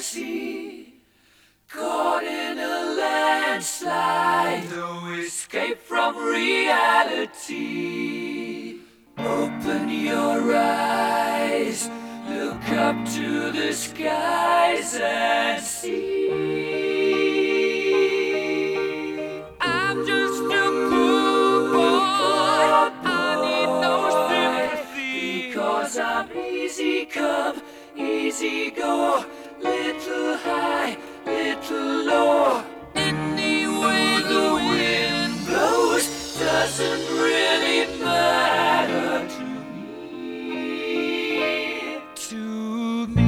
fantasy, caught in a landslide, no escape from reality. Open your eyes, look up to the skies and see. I'm just a poor boy, I need no sympathy, because I'm easy come, easy go, little high, little low. Any way the wind blows doesn't really matter to me. To me.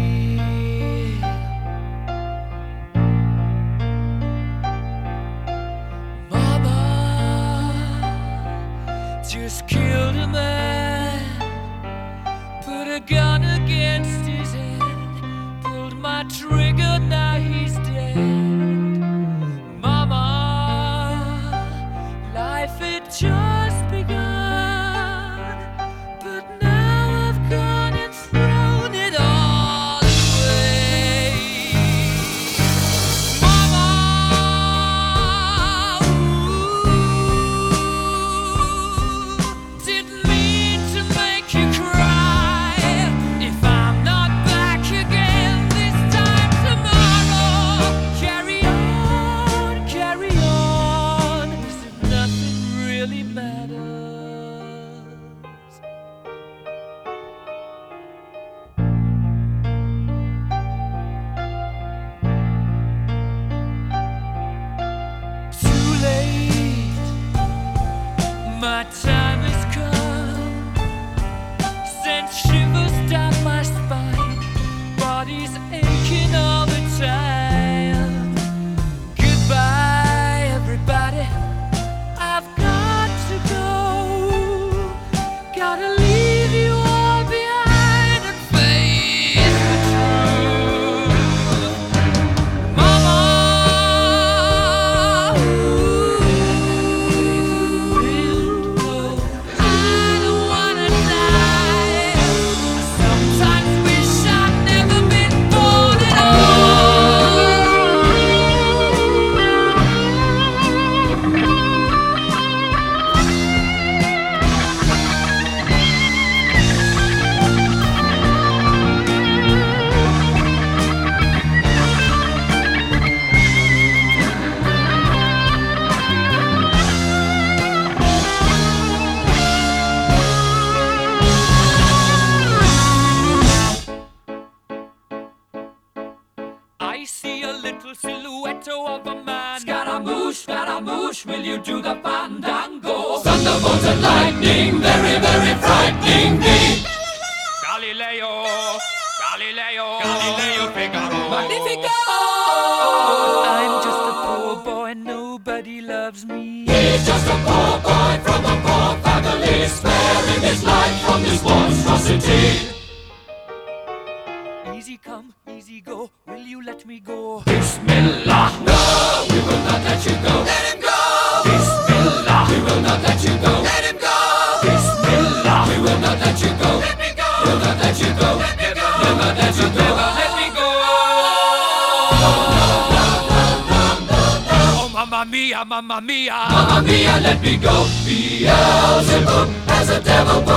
Mama just killed a man, put a gun against his head, pulled my trigger, now he's dead. Mama, life had just begun, but now I've gone and thrown it all away. Mama, didn't mean to make you cry. If I'm not back again this time tomorrow, carry on, as if nothing really matters. Too late, my time has come, sent shivers down my spine, body's aching all the time. Goodbye, everybody, I've got to go, gotta leave you all behind and face the truth. Mama, I don't wanna die. Sometimes wish I'd never been born at I see a little silhouette of a man. Scaramouche, will you do the fandango? Thunderbolt and lightning, very, very frightening me. Galileo, Figaro. Magnifico! I'm just a poor boy, nobody loves me. He's just a poor boy from a poor family, sparing his life from this monstrosity. Easy come, easy go, will you let me go? Bismillah, no, we will not let you go. Let him go! Bismillah, we will not let you go. Let him go! Bismillah, we will not let you go. Let me go! We'll not let you go. Let me go! Never let you go. Never let me go. Oh, mamma mia, mamma mia. Mamma mia, let me go. Beelzebub has a devil.